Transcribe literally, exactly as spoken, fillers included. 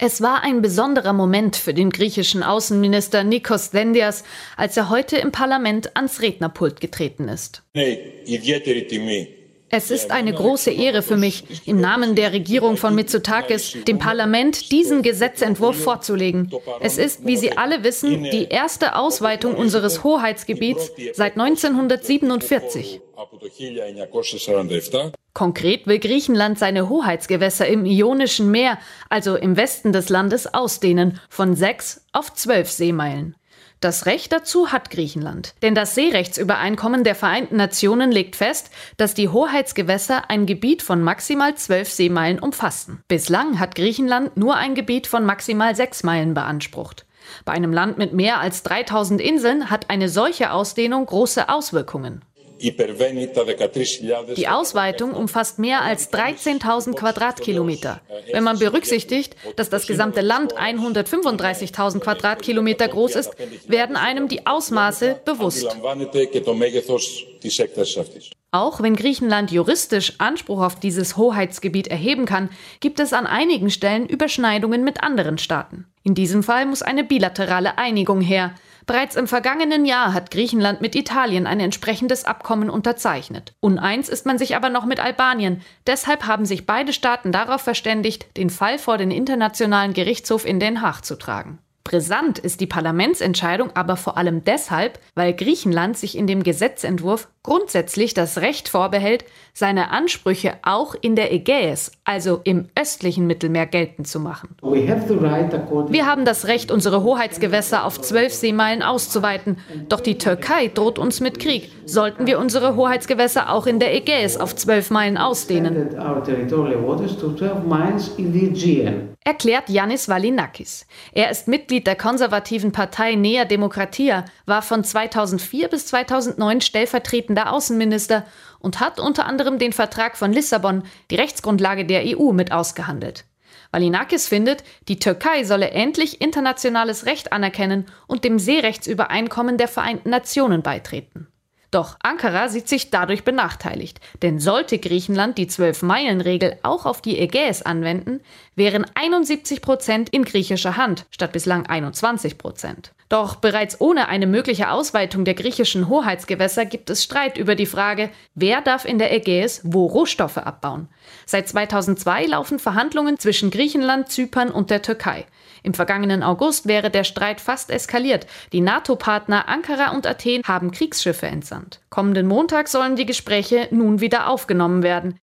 Es war ein besonderer Moment für den griechischen Außenminister Nikos Dendias, als er heute im Parlament ans Rednerpult getreten ist. Es ist eine große Ehre für mich, im Namen der Regierung von Mitsotakis, dem Parlament diesen Gesetzentwurf vorzulegen. Es ist, wie Sie alle wissen, die erste Ausweitung unseres Hoheitsgebiets seit neunzehnhundertsiebenundvierzig. Konkret will Griechenland seine Hoheitsgewässer im Ionischen Meer, also im Westen des Landes, ausdehnen, von sechs auf zwölf Seemeilen. Das Recht dazu hat Griechenland, denn das Seerechtsübereinkommen der Vereinten Nationen legt fest, dass die Hoheitsgewässer ein Gebiet von maximal zwölf Seemeilen umfassen. Bislang hat Griechenland nur ein Gebiet von maximal sechs Meilen beansprucht. Bei einem Land mit mehr als dreitausend Inseln hat eine solche Ausdehnung große Auswirkungen. Die Ausweitung umfasst mehr als dreizehntausend Quadratkilometer. Wenn man berücksichtigt, dass das gesamte Land hundertfünfunddreißigtausend Quadratkilometer groß ist, werden einem die Ausmaße bewusst. Auch wenn Griechenland juristisch Anspruch auf dieses Hoheitsgebiet erheben kann, gibt es an einigen Stellen Überschneidungen mit anderen Staaten. In diesem Fall muss eine bilaterale Einigung her. Bereits im vergangenen Jahr hat Griechenland mit Italien ein entsprechendes Abkommen unterzeichnet. Uneins ist man sich aber noch mit Albanien. Deshalb haben sich beide Staaten darauf verständigt, den Fall vor den Internationalen Gerichtshof in Den Haag zu tragen. Brisant ist die Parlamentsentscheidung aber vor allem deshalb, weil Griechenland sich in dem Gesetzentwurf grundsätzlich das Recht vorbehält, seine Ansprüche auch in der Ägäis, also im östlichen Mittelmeer, geltend zu machen. Wir haben das Recht, unsere Hoheitsgewässer auf zwölf Seemeilen auszuweiten, doch die Türkei droht uns mit Krieg. Sollten wir unsere Hoheitsgewässer auch in der Ägäis auf zwölf Meilen ausdehnen? Erklärt Yannis Valinakis. Er ist Mitglied der konservativen Partei Nea Demokratia, war von zweitausendvier bis zweitausendneun stellvertretender Außenminister und hat unter anderem den Vertrag von Lissabon, die Rechtsgrundlage der E U, mit ausgehandelt. Valinakis findet, die Türkei solle endlich internationales Recht anerkennen und dem Seerechtsübereinkommen der Vereinten Nationen beitreten. Doch Ankara sieht sich dadurch benachteiligt, denn sollte Griechenland die zwölf-Meilen-Regel auch auf die Ägäis anwenden, wären einundsiebzig Prozent in griechischer Hand statt bislang einundzwanzig Prozent. Doch bereits ohne eine mögliche Ausweitung der griechischen Hoheitsgewässer gibt es Streit über die Frage, wer darf in der Ägäis wo Rohstoffe abbauen. Seit zweitausendzwei laufen Verhandlungen zwischen Griechenland, Zypern und der Türkei. Im vergangenen August wäre der Streit fast eskaliert. Die NATO-Partner Ankara und Athen haben Kriegsschiffe entsandt. Kommenden Montag sollen die Gespräche nun wieder aufgenommen werden.